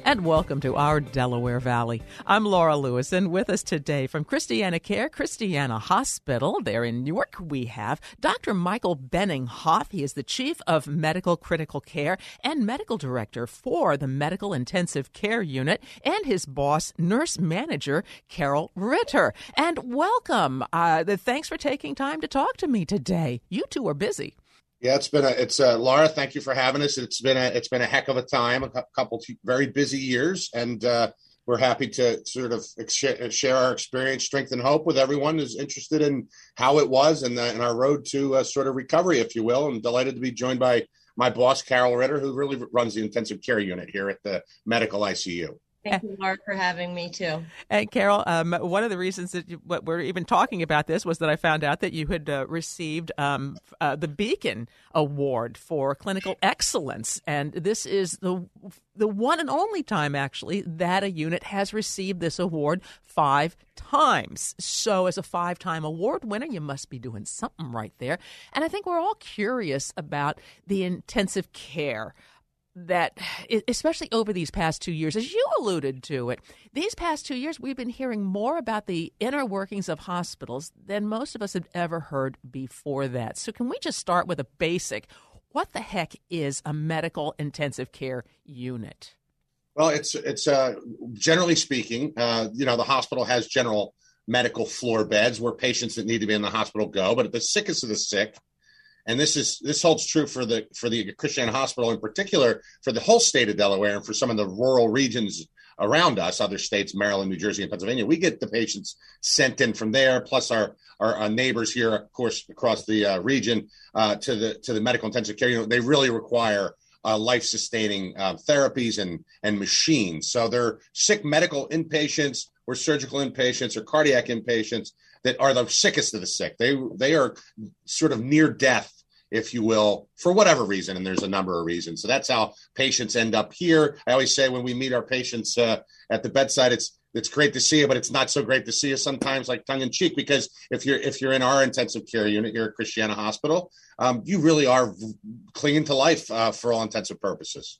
And welcome to our Delaware Valley. I'm Laura Lewis, and with us today from Christiana Care, Christiana Hospital, there in Newark, we have Dr. Michael Benninghoff. He is the Chief of Medical Critical Care and Medical Director for the Medical Intensive Care Unit, and his boss, Nurse Manager Carol Ritter. And welcome. Thanks for taking time to talk to me today. You two are busy. Yeah, Laura, thank you for having us. It's been a heck of a time, a couple very busy years, and we're happy to sort of share our experience, strength, and hope with everyone who's interested in how it was and our road to sort of recovery, if you will. I'm delighted to be joined by my boss, Carol Ritter, who really runs the intensive care unit here at the medical ICU. Thank you, Mark, for having me, too. And Carol, one of the reasons that we're even talking about this was that I found out that you had received the Beacon Award for Clinical Excellence. And this is the one and only time, actually, that a unit has received this award 5 times. So as a 5-time award winner, you must be doing something right there. And I think we're all curious about the intensive care that, especially over these past 2 years, as you alluded to it, these past 2 years, we've been hearing more about the inner workings of hospitals than most of us had ever heard before that. So can we just start with a basic, what the heck is a medical intensive care unit? Well, it's generally speaking, the hospital has general medical floor beds where patients that need to be in the hospital go, but the sickest of the sick, and this holds true for the Christiana Hospital in particular, for the whole state of Delaware and for some of the rural regions around us, other states, Maryland, New Jersey, and Pennsylvania. We get the patients sent in from there, plus our neighbors here, of course, across the region to the medical intensive care unit. They really require life-sustaining therapies and machines. So they're sick medical inpatients or surgical inpatients or cardiac inpatients that are the sickest of the sick. They are sort of near death, if you will, for whatever reason, and there's a number of reasons. So that's how patients end up here. I always say when we meet our patients at the bedside, it's great to see you, but it's not so great to see you sometimes, like tongue in cheek, because if you're in our intensive care unit here at Christiana Hospital, you really are clinging to life for all intensive purposes.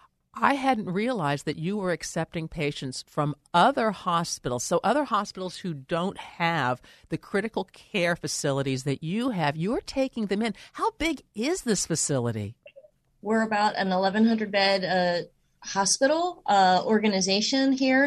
I hadn't realized that you were accepting patients from other hospitals. So other hospitals who don't have the critical care facilities that you have, you're taking them in. How big is this facility? We're about an 1,100-bed hospital organization here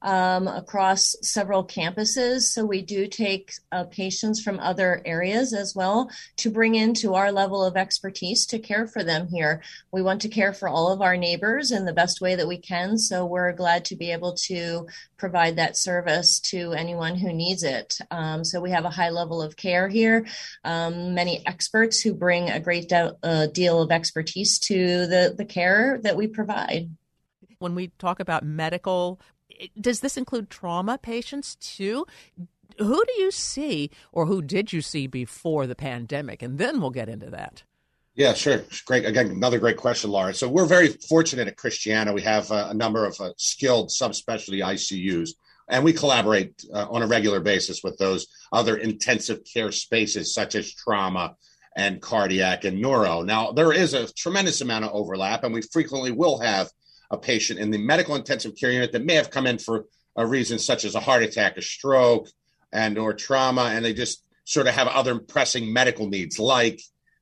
across several campuses. So we do take patients from other areas as well to bring into our level of expertise to care for them here. We want to care for all of our neighbors in the best way that we can. So we're glad to be able to provide that service to anyone who needs it. So we have a high level of care here, many experts who bring a great deal of expertise to the care that we provide. When we talk about medical, does this include trauma patients too? Who do you see, or who did you see before the pandemic? And then we'll get into that. Yeah, sure. Great. Again, another great question, Laura. So we're very fortunate at Christiana. We have a number of skilled subspecialty ICUs, and we collaborate on a regular basis with those other intensive care spaces such as trauma and cardiac and neuro. Now, there is a tremendous amount of overlap, and we frequently will have a patient in the medical intensive care unit that may have come in for a reason such as a heart attack, a stroke, and or trauma, and they just sort of have other pressing medical needs like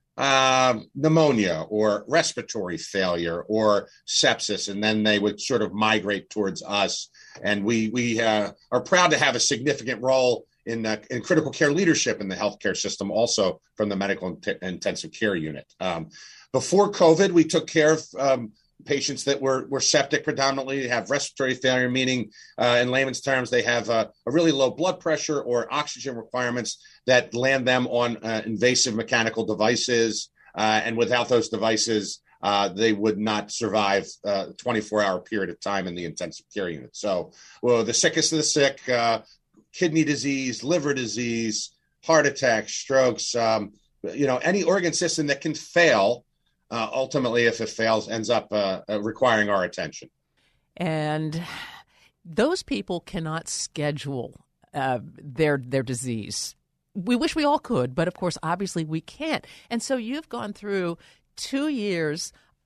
pneumonia or respiratory failure or sepsis, and then they would sort of migrate towards us. And we are proud to have a significant role in critical care leadership in the healthcare system, also from the medical intensive care unit. Before COVID, we took care of patients that were septic predominantly, have respiratory failure, meaning in layman's terms, they have a really low blood pressure or oxygen requirements that land them on invasive mechanical devices. And without those devices, they would not survive a 24-hour period of time in the intensive care unit. So the sickest of the sick, kidney disease, liver disease, heart attacks, strokes, any organ system that can fail. Ultimately, if it fails, ends up requiring our attention. And those people cannot schedule their disease. We wish we all could, but of course, obviously we can't. And so you've gone through 2 years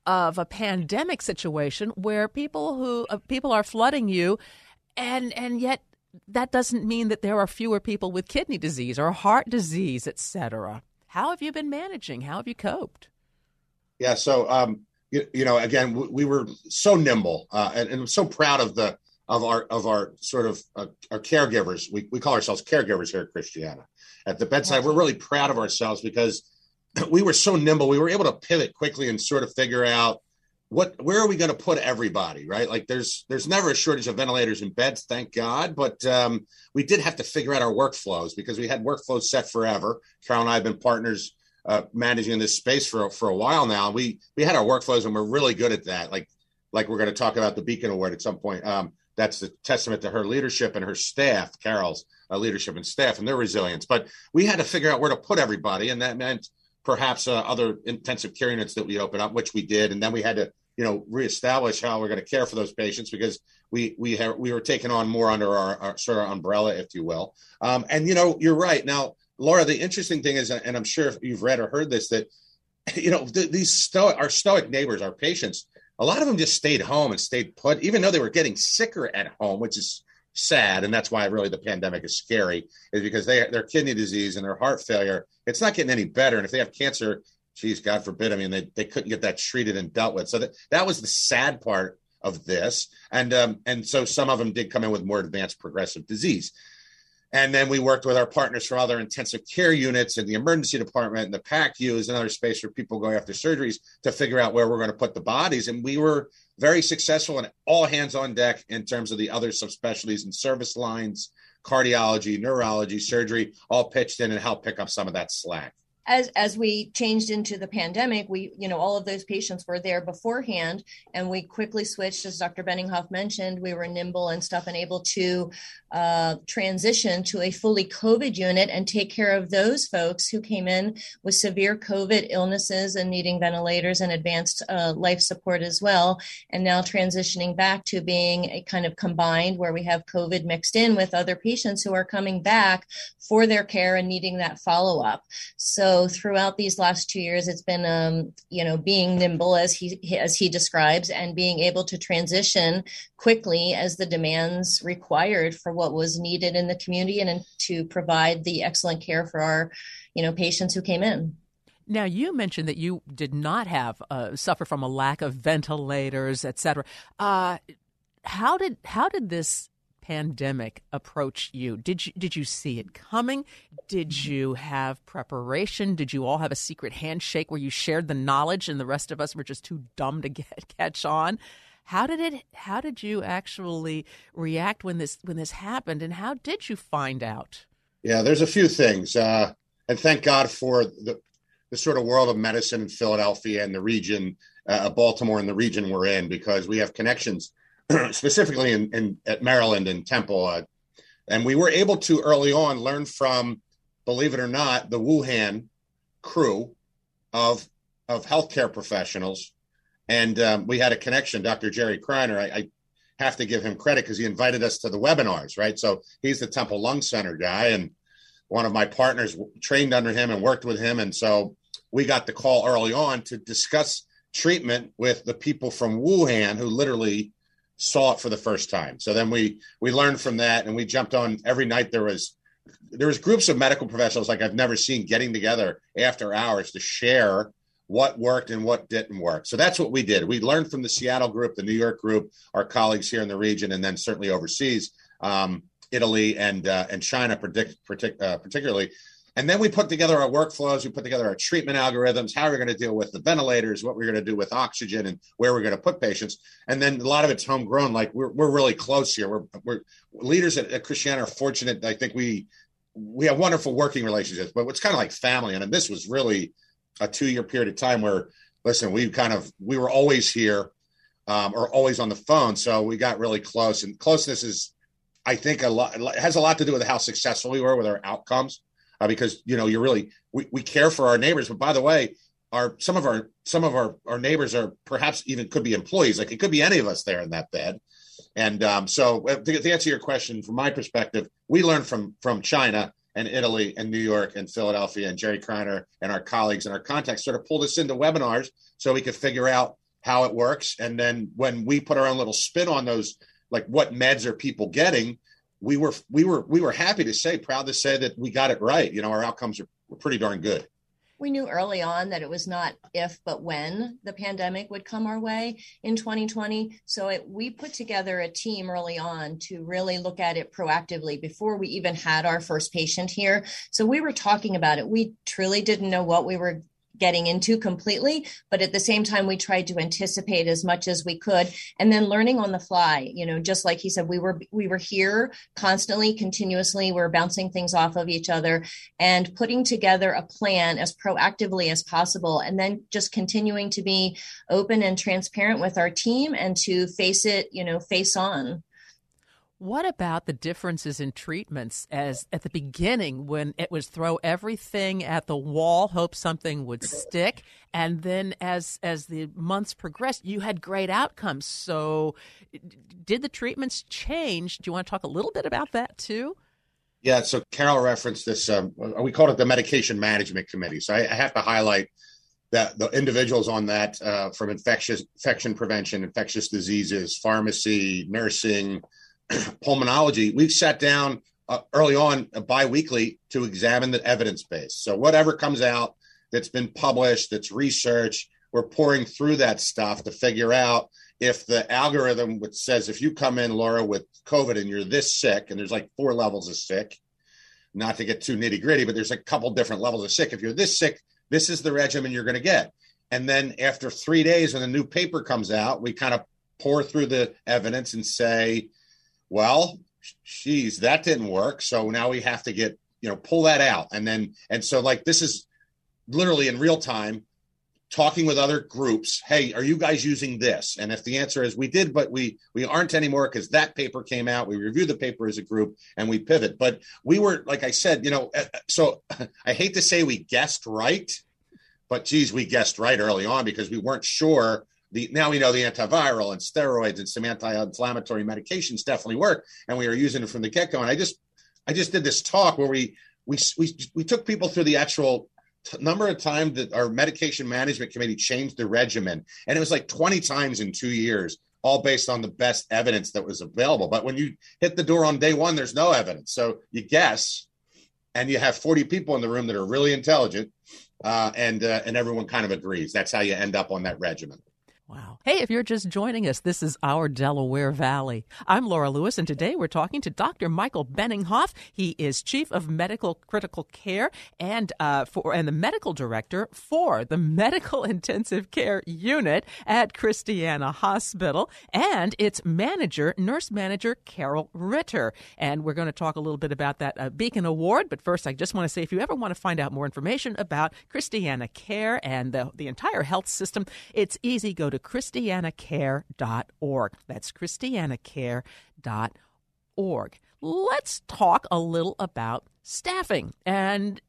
of a pandemic situation where people are flooding you, and yet that doesn't mean that there are fewer people with kidney disease or heart disease, et cetera. How have you been managing? How have you coped? Yeah. So, again, we were so nimble and I'm so proud of our sort of our caregivers. We call ourselves caregivers here at Christiana. At the bedside, we're really proud of ourselves because we were so nimble. We were able to pivot quickly and sort of figure out where are we going to put everybody, right? Like there's never a shortage of ventilators and beds, thank God. But we did have to figure out our workflows because we had workflows set forever. Carol and I have been partners managing this space for a while now. We had our workflows and we're really good at that. Like we're going to talk about the Beacon Award at some point. That's a testament to her leadership and her staff, Carol's leadership and staff and their resilience. But we had to figure out where to put everybody. And that meant perhaps other intensive care units that we opened up, which we did. And then we had to, reestablish how we're going to care for those patients because we were taking on more under our sort of umbrella, if you will. And you're right. Now, Laura, the interesting thing is, and I'm sure if you've read or heard this, that, our stoic neighbors, our patients, a lot of them just stayed home and stayed put, even though they were getting sicker at home, which is sad. And that's why really the pandemic is scary, is because their kidney disease and their heart failure, it's not getting any better. And if they have cancer, geez, God forbid, I mean, they couldn't get that treated and dealt with. So that was the sad part of this. And so some of them did come in with more advanced progressive disease. And then we worked with our partners from other intensive care units in the emergency department and the PACU is another space for people going after surgeries to figure out where we're going to put the bodies. And we were very successful and all hands on deck in terms of the other subspecialties and service lines, cardiology, neurology, surgery, all pitched in and helped pick up some of that slack. As we changed into the pandemic, all of those patients were there beforehand, and we quickly switched, as Dr. Benninghoff mentioned. We were nimble and stuff and able to transition to a fully COVID unit and take care of those folks who came in with severe COVID illnesses and needing ventilators and advanced life support as well. And now transitioning back to being a kind of combined where we have COVID mixed in with other patients who are coming back for their care and needing that follow-up. So throughout these last 2 years, it's been, being nimble as he describes and being able to transition quickly as the demands required for what was needed in the community and to provide the excellent care for our, patients who came in. Now, you mentioned that you did not have suffer from a lack of ventilators, et cetera. How did this pandemic approach you? Did you see it coming? Did you have preparation? Did you all have a secret handshake where you shared the knowledge and the rest of us were just too dumb to catch on? How did you actually react when this happened, and how did you find out? Yeah, there's a few things, and thank God for the sort of world of medicine in Philadelphia and the region, Baltimore and the region we're in, because we have connections specifically at Maryland and Temple. And we were able to early on learn from, believe it or not, the Wuhan crew of healthcare professionals. And we had a connection, Dr. Jerry Kreiner. I have to give him credit because he invited us to the webinars, right? So he's the Temple Lung Center guy. And one of my partners trained under him and worked with him. And so we got the call early on to discuss treatment with the people from Wuhan who literally saw it for the first time. So then we learned from that, and we jumped on every night. There was groups of medical professionals like I've never seen getting together after hours to share what worked and what didn't work. So that's what we did. We learned from the Seattle group, the New York group, our colleagues here in the region, and then certainly overseas, Italy and China particularly. And then we put together our workflows. We put together our treatment algorithms, how we're going to deal with the ventilators, what we're going to do with oxygen, and where we're going to put patients. And then a lot of it's homegrown. Like we're really close here. We're leaders at Christiana are fortunate. I think we have wonderful working relationships, but it's kind of like family. And this was really a 2-year period of time where, listen, we were always here or always on the phone. So we got really close, and closeness is, I think, it has a lot to do with how successful we were with our outcomes. Because we care for our neighbors, but by the way, some of our neighbors are perhaps even could be employees. Like it could be any of us there in that bed. And so to answer your question, from my perspective, we learned from China and Italy and New York and Philadelphia, and Jerry Kreiner and our colleagues and our contacts sort of pulled us into webinars so we could figure out how it works. And then when we put our own little spin on those, like what meds are people getting, we were happy to say, proud to say that we got it right. Our outcomes were pretty darn good. We knew early on that it was not if, but when the pandemic would come our way in 2020. So we put together a team early on to really look at it proactively before we even had our first patient here. So we were talking about it. We truly didn't know what we were getting into completely, but at the same time, we tried to anticipate as much as we could, and then learning on the fly. Just like he said, we were here constantly, continuously. We're bouncing things off of each other and putting together a plan as proactively as possible, and then just continuing to be open and transparent with our team and to face it, face on. What about the differences in treatments as at the beginning when it was throw everything at the wall, hope something would stick, and then as the months progressed, you had great outcomes. So did the treatments change? Do you want to talk a little bit about that too? Yeah, so Carol referenced this, we called it the Medication Management Committee. So I have to highlight that the individuals on that from infection prevention, infectious diseases, pharmacy, nursing, pulmonology, we've sat down early on biweekly to examine the evidence base. So whatever comes out that's been published, that's research, we're pouring through that stuff to figure out if the algorithm which says if you come in, Laura, with COVID and you're this sick, and there's like 4 levels of sick, not to get too nitty gritty, but there's a couple different levels of sick. If you're this sick, this is the regimen you're going to get. And then after 3 days, when a new paper comes out, we kind of pour through the evidence and say, well, geez, that didn't work. So now we have to pull that out. And so like, this is literally in real time talking with other groups. Hey, are you guys using this? And if the answer is we did, but we aren't anymore because that paper came out, we reviewed the paper as a group and we pivot. But we were, like I said, so I hate to say we guessed right, but geez, we guessed right early on because we weren't sure. Now we know the antiviral and steroids and some anti-inflammatory medications definitely work, and we were using it from the get-go. And I just did this talk where we took people through the actual number of times that our medication management committee changed the regimen, and it was like 20 times in 2 years, all based on the best evidence that was available. But when you hit the door on day one, there's no evidence, so you guess, and you have 40 people in the room that are really intelligent, and everyone kind of agrees. That's how you end up on that regimen. Wow. Hey, if you're just joining us, this is Our Delaware Valley. I'm Laura Lewis, and today we're talking to Dr. Michael Benninghoff. He is Chief of Medical Critical Care and the Medical Director for the Medical Intensive Care Unit at Christiana Hospital, and its Nurse Manager Carol Ritter. And we're going to talk a little bit about that Beacon Award, but first I just want to say if you ever want to find out more information about Christiana Care and the entire health system, it's easy. Go to christianacare.org. That's christianacare.org. Let's talk a little about staffing and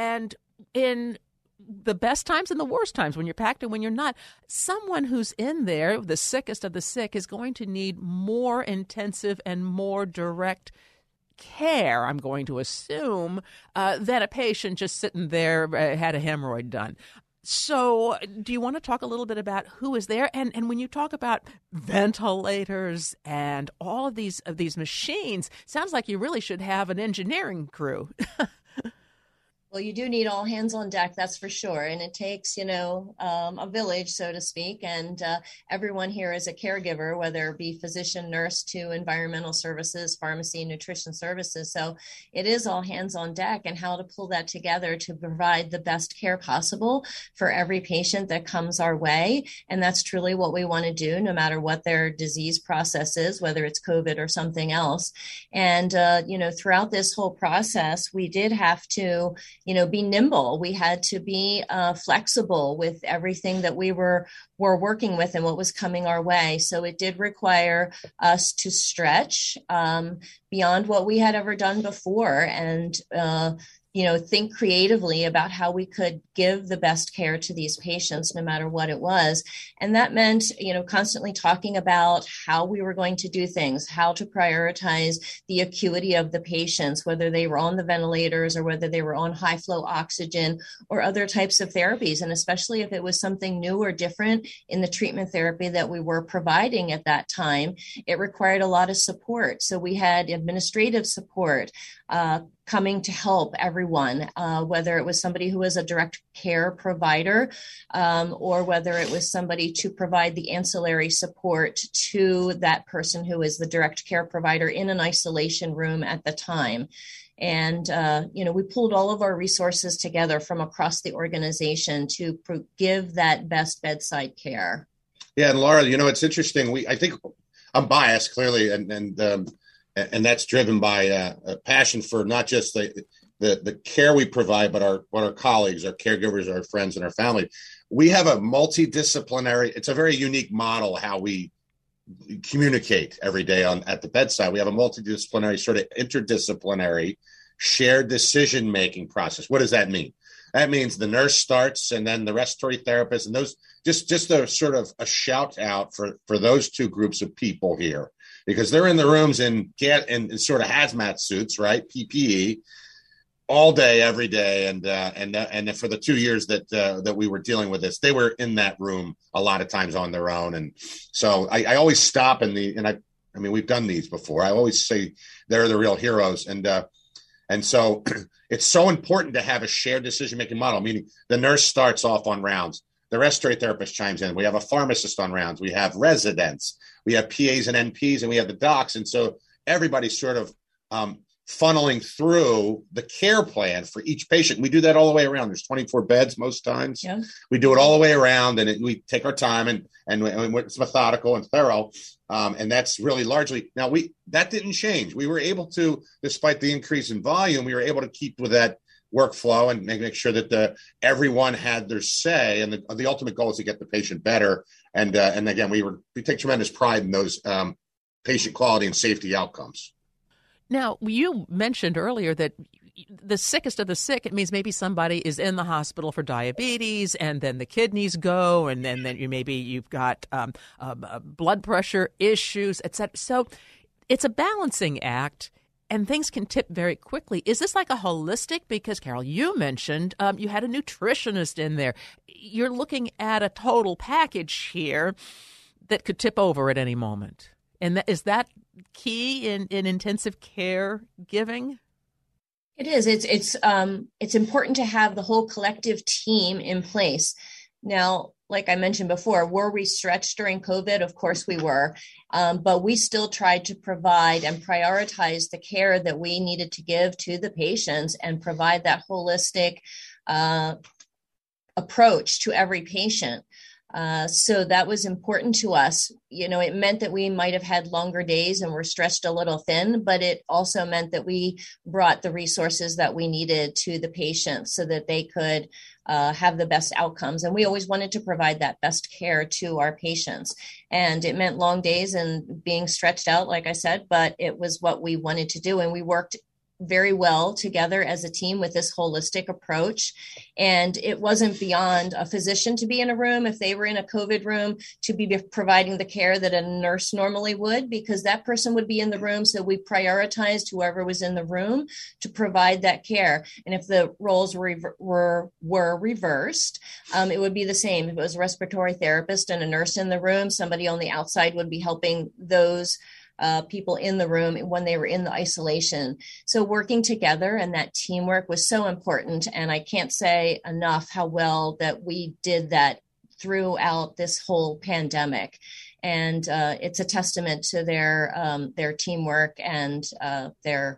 in the best times and the worst times, when you're packed and when you're not. Someone who's in there, the sickest of the sick, is going to need more intensive and more direct care, I'm going to assume, than a patient just sitting there, had a hemorrhoid done. So do you want to talk a little bit about who is there? And when you talk about ventilators and all of these machines, sounds like you really should have an engineering crew. Well, you do need all hands on deck, that's for sure. And it takes, a village, so to speak. And everyone here is a caregiver, whether it be physician, nurse to environmental services, pharmacy, nutrition services. So it is all hands on deck, and how to pull that together to provide the best care possible for every patient that comes our way. And that's truly what we want to do, no matter what their disease process is, whether it's COVID or something else. And, throughout this whole process, we did have to be nimble. We had to be flexible with everything that we were working with and what was coming our way. So it did require us to stretch beyond what we had ever done before. And, think creatively about how we could give the best care to these patients, no matter what it was. And that meant, constantly talking about how we were going to do things, how to prioritize the acuity of the patients, whether they were on the ventilators or whether they were on high flow oxygen or other types of therapies. And especially if it was something new or different in the treatment therapy that we were providing at that time, it required a lot of support. So we had administrative support, coming to help everyone, whether it was somebody who was a direct care provider, or whether it was somebody to provide the ancillary support to that person who is the direct care provider in an isolation room at the time. And, we pulled all of our resources together from across the organization to give that best bedside care. Yeah. And Laura, it's interesting. I think I'm biased clearly, and that's driven by a passion for not just the care we provide, but what our colleagues, our caregivers, our friends, and our family. We have a multidisciplinary. It's a very unique model how we communicate every day at the bedside. We have a multidisciplinary, sort of interdisciplinary, shared decision-making process. What does that mean? That means the nurse starts, and then the respiratory therapist, and those just a sort of a shout out for those two groups of people here, because they're in the rooms in sort of hazmat suits, right? PPE, all day, every day, and for the 2 years that we were dealing with this, they were in that room a lot of times on their own. And so I always stop I mean we've done these before. I always say they're the real heroes, and so it's so important to have a shared decision-making model, meaning the nurse starts off on rounds. The respiratory therapist chimes in. We have a pharmacist on rounds. We have residents. We have PAs and NPs, and we have the docs. And so everybody's sort of funneling through the care plan for each patient. We do that all the way around. There's 24 beds most times. Yeah. We do it all the way around, and we take our time, and it's methodical and thorough. And that's really largely now that didn't change. We were able to, despite the increase in volume, we were able to keep with that workflow and make sure that everyone had their say. And the ultimate goal is to get the patient better. And again, we take tremendous pride in those patient quality and safety outcomes. Now, you mentioned earlier that the sickest of the sick, it means maybe somebody is in the hospital for diabetes, and then the kidneys go, and then you've got blood pressure issues, etc. So it's a balancing act, and things can tip very quickly. Is this like a holistic? Because, Carol, you mentioned you had a nutritionist in there. You're looking at a total package here that could tip over at any moment. And is that key in intensive care giving? It is. It's important to have the whole collective team in place. Now, like I mentioned before, were we stretched during COVID? Of course we were, but we still tried to provide and prioritize the care that we needed to give to the patients and provide that holistic approach to every patient. So that was important to us. It meant that we might have had longer days and were stretched a little thin, but it also meant that we brought the resources that we needed to the patients so that they could have the best outcomes. And we always wanted to provide that best care to our patients. And it meant long days and being stretched out, like I said, but it was what we wanted to do. And we worked very well together as a team with this holistic approach. And it wasn't beyond a physician to be in a room, if they were in a COVID room, to be providing the care that a nurse normally would, because that person would be in the room. So we prioritized whoever was in the room to provide that care. And if the roles were reversed, it would be the same. If it was a respiratory therapist and a nurse in the room, somebody on the outside would be helping those people in the room when they were in the isolation. So working together and that teamwork was so important. And I can't say enough how well that we did that throughout this whole pandemic. And it's a testament to their teamwork and their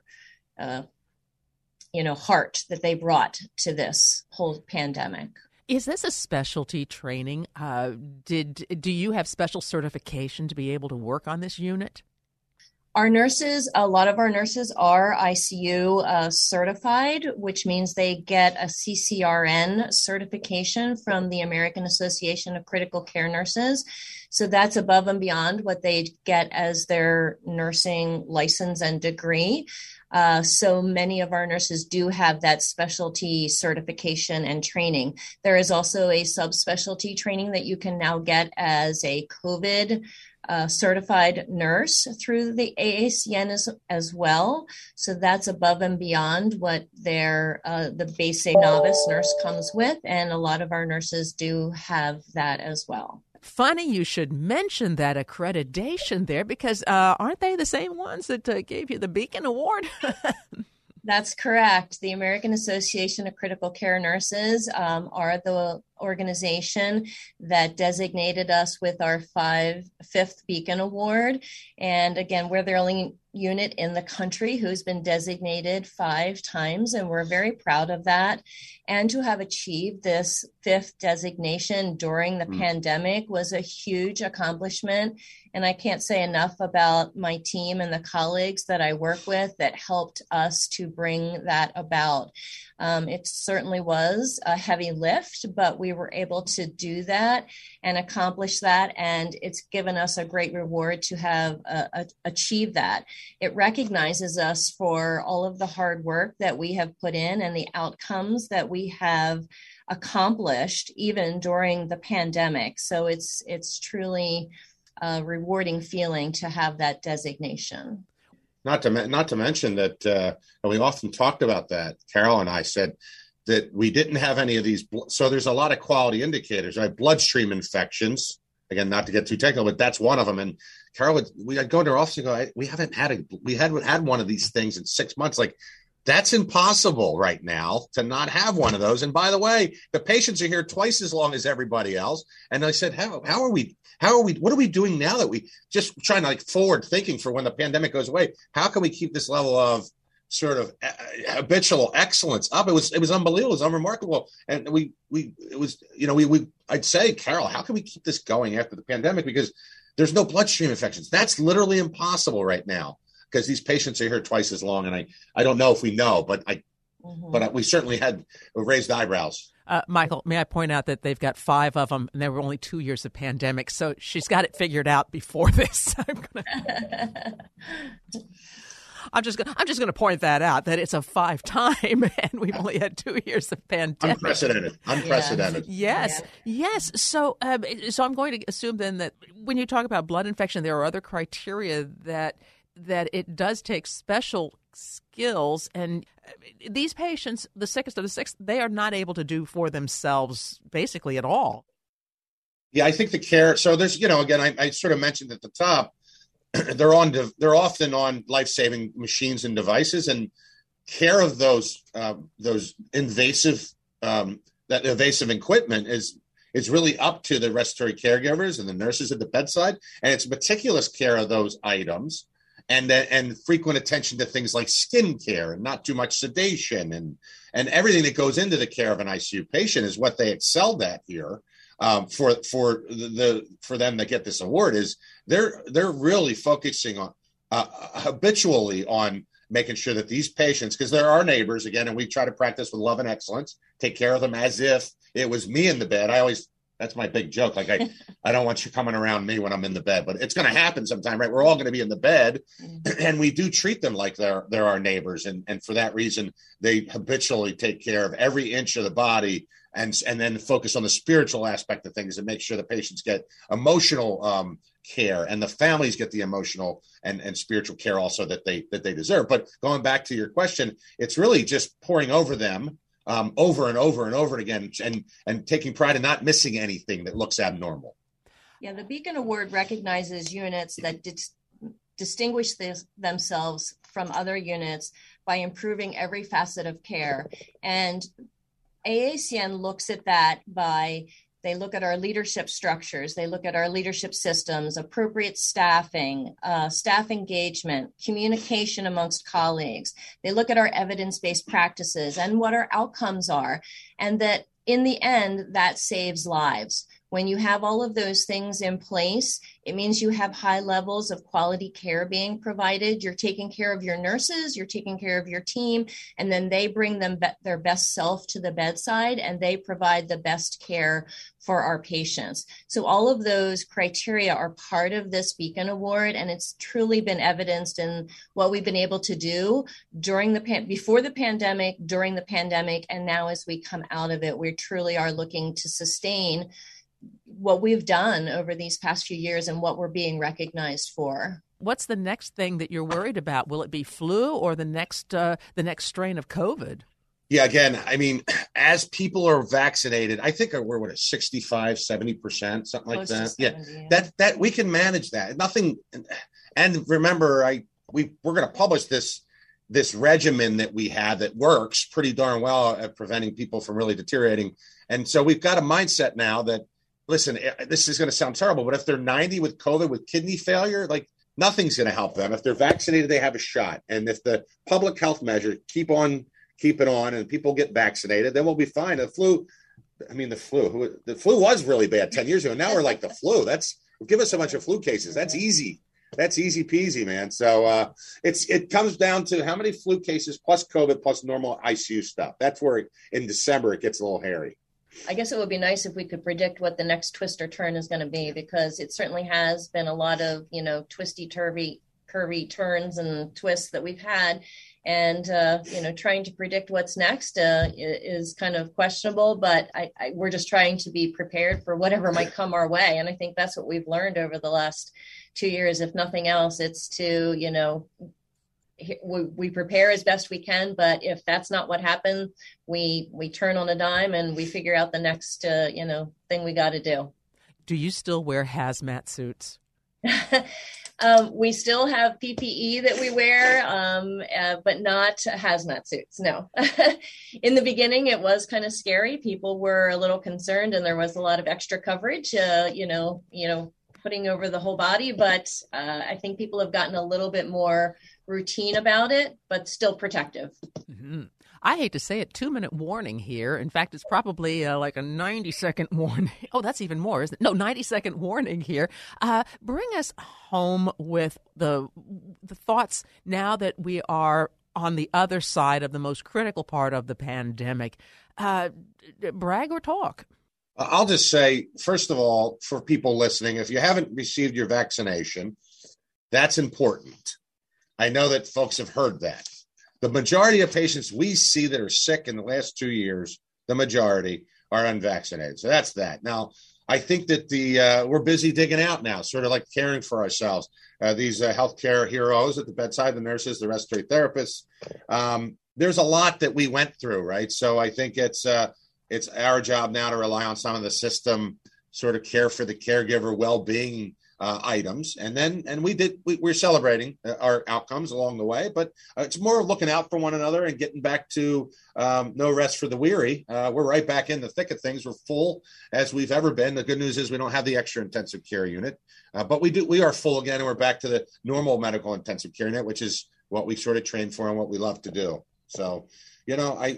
heart that they brought to this whole pandemic. Is this a specialty training? Do you have special certification to be able to work on this unit? Our nurses, a lot of our nurses are ICU certified, which means they get a CCRN certification from the American Association of Critical Care Nurses. So that's above and beyond what they get as their nursing license and degree. So many of our nurses do have that specialty certification and training. There is also a subspecialty training that you can now get as a COVID certified nurse through the AACN as well. So that's above and beyond what the basic novice nurse comes with. And a lot of our nurses do have that as well. Funny you should mention that accreditation there, because aren't they the same ones that gave you the Beacon Award? That's correct. The American Association of Critical Care Nurses are the organization that designated us with our fifth Beacon Award. And again, we're the only unit in the country who's been designated 5 times, and we're very proud of that. And to have achieved this 5th designation during the pandemic was a huge accomplishment. And I can't say enough about my team and the colleagues that I work with that helped us to bring that about. It certainly was a heavy lift, but we were able to do that and accomplish that. And it's given us a great reward to have achieved that. It recognizes us for all of the hard work that we have put in and the outcomes that we have accomplished even during the pandemic. So it's truly a rewarding feeling to have that designation. Not to mention that, and we often talked about that, Carol and I said that we didn't have any of these. So there's a lot of quality indicators, right? Bloodstream infections, again, not to get too technical, but that's one of them. And Carol, I'd go to her office and go, we haven't had one of these things in 6 months. Like, that's impossible right now to not have one of those. And by the way, the patients are here twice as long as everybody else. And I said, how are we, what are we doing now that we just trying to forward thinking for when the pandemic goes away? How can we keep this level of sort of habitual excellence up? It was unbelievable. It was unremarkable. And I'd say, Carol, how can we keep this going after the pandemic? Because there's no bloodstream infections. That's literally impossible right now, because these patients are here twice as long. And I don't know if we know, but we certainly had raised eyebrows. Michael, may I point out that they've got 5 of them, and there were only 2 years of pandemic, so she's got it figured out before this. I'm just going to point that out, that it's a 5-time, and we've only had 2 years of pandemic. Unprecedented. Yes. So I'm going to assume then that when you talk about blood infection, there are other criteria that it does take special skills, and these patients, the sickest of the sick, they are not able to do for themselves basically at all. Yeah, I think the care. So there's, again, I sort of mentioned at the top, they're often on life-saving machines and devices, and care of those invasive equipment is really up to the respiratory caregivers and the nurses at the bedside, and it's meticulous care of those items. And frequent attention to things like skin care and not too much sedation and everything that goes into the care of an ICU patient is what they excelled at here. For them to get this award is they're really focusing on habitually on making sure that these patients, because they're our neighbors again, and we try to practice with love and excellence, take care of them as if it was me in the bed. That's my big joke. Like I don't want you coming around me when I'm in the bed, but it's going to happen sometime, right? We're all going to be in the bed, and we do treat them like they're our neighbors. And for that reason, they habitually take care of every inch of the body and then focus on the spiritual aspect of things and make sure the patients get emotional care and the families get the emotional and spiritual care also that they deserve. But going back to your question, it's really just pouring over them over and over and over again, and taking pride in not missing anything that looks abnormal. Yeah, the Beacon Award recognizes units that distinguish themselves from other units by improving every facet of care. And AACN looks at that they look at our leadership structures, they look at our leadership systems, appropriate staffing, staff engagement, communication amongst colleagues. They look at our evidence-based practices and what our outcomes are, and that in the end, that saves lives. When you have all of those things in place, it means you have high levels of quality care being provided. You're taking care of your nurses, you're taking care of your team, and then they bring them their best self to the bedside, and they provide the best care for our patients. So all of those criteria are part of this Beacon Award, and it's truly been evidenced in what we've been able to do before the pandemic, during the pandemic, and now as we come out of it. We truly are looking to sustain what we've done over these past few years and what we're being recognized for. What's the next thing that you're worried about? Will it be flu or the next strain of COVID? Yeah, again, I mean, as people are vaccinated, I think we're 65, 70%, something like that. 70, yeah, that we can manage that. Nothing. And remember, we're going to publish this regimen that we have that works pretty darn well at preventing people from really deteriorating. And so we've got a mindset now that, listen, this is going to sound terrible, but if they're 90 with COVID, with kidney failure, like nothing's going to help them. If they're vaccinated, they have a shot. And if the public health measures keep it on and people get vaccinated, then we'll be fine. The flu was really bad 10 years ago. Now we're like the flu. Give us a bunch of flu cases. That's easy. That's easy peasy, man. So it comes down to how many flu cases plus COVID plus normal ICU stuff. That's where in December it gets a little hairy. I guess it would be nice if we could predict what the next twist or turn is going to be, because it certainly has been a lot of, twisty, curvy turns and twists that we've had. And, trying to predict what's next is kind of questionable, but we're just trying to be prepared for whatever might come our way. And I think that's what we've learned over the last 2 years. If nothing else, it's to, we prepare as best we can, but if that's not what happened, we turn on a dime and we figure out the next, thing we got to do. Do you still wear hazmat suits? We still have PPE that we wear, but not hazmat suits. No. In the beginning, it was kind of scary. People were a little concerned, and there was a lot of extra coverage, putting over the whole body. But I think people have gotten a little bit more routine about it, but still protective. Mm-hmm. I hate to say it, 2-minute warning here. In fact, it's probably like a 90-second warning. Oh, that's even more, isn't it? No, 90-second warning here. Bring us home with the thoughts now that we are on the other side of the most critical part of the pandemic. Brag or talk? I'll just say, first of all, for people listening, if you haven't received your vaccination, that's important. I know that folks have heard that. The majority of patients we see that are sick in the last 2 years, the majority are unvaccinated. So that's that. Now, I think that we're busy digging out now, sort of like caring for ourselves. These healthcare heroes at the bedside, the nurses, the respiratory therapists. There's a lot that we went through, right? So I think it's our job now to rely on some of the system sort of care for the caregiver well-being items. And we're celebrating our outcomes along the way, but it's more looking out for one another and getting back to no rest for the weary. We're right back in the thick of things. We're full as we've ever been. The good news is we don't have the extra intensive care unit, but we are full again, and we're back to the normal medical intensive care unit, which is what we sort of trained for and what we love to do. So, I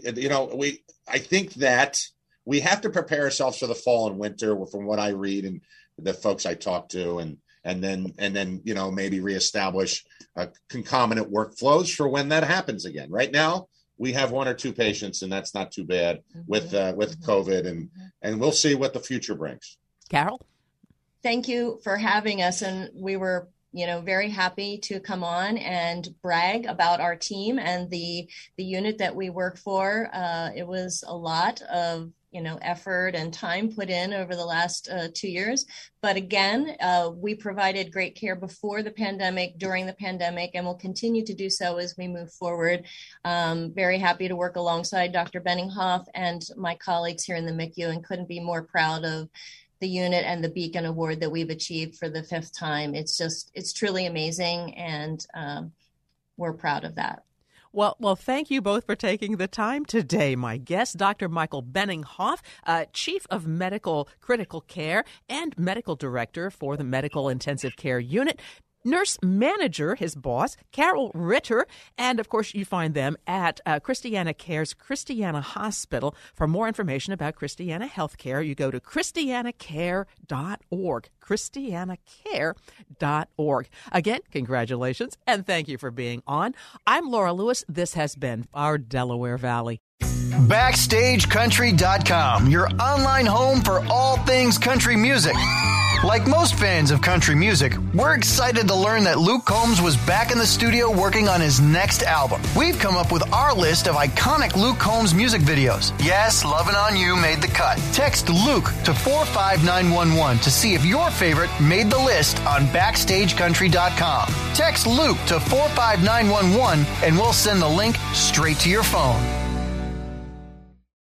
think that we have to prepare ourselves for the fall and winter from what I read and the folks I talk to, and then maybe reestablish concomitant workflows for when that happens again. Right now, we have 1 or 2 patients, and that's not too bad with COVID, and we'll see what the future brings. Carol? Thank you for having us, and we were very happy to come on and brag about our team and the unit that we work for. It was a lot of effort and time put in over the last 2 years. But again, we provided great care before the pandemic, during the pandemic, and will continue to do so as we move forward. Very happy to work alongside Dr. Benninghoff and my colleagues here in the MICU, and couldn't be more proud of the unit and the Beacon Award that we've achieved for the 5th time. It's truly amazing, and we're proud of that. Well, thank you both for taking the time today. My guest, Dr. Michael Benninghoff, Chief of Medical Critical Care and Medical Director for the Medical Intensive Care Unit. nurse manager, his boss, Carol Ritter. And, of course, you find them at Christiana Care's Christiana Hospital. For more information about Christiana Healthcare, you go to christianacare.org, christianacare.org. Again, congratulations, and thank you for being on. I'm Laura Lewis. This has been our Delaware Valley. BackstageCountry.com, your online home for all things country music. Like most fans of country music, we're excited to learn that Luke Combs was back in the studio working on his next album. We've come up with our list of iconic Luke Combs music videos. Yes, Lovin' On You made the cut. Text Luke to 45911 to see if your favorite made the list on BackstageCountry.com. Text Luke to 45911 and we'll send the link straight to your phone.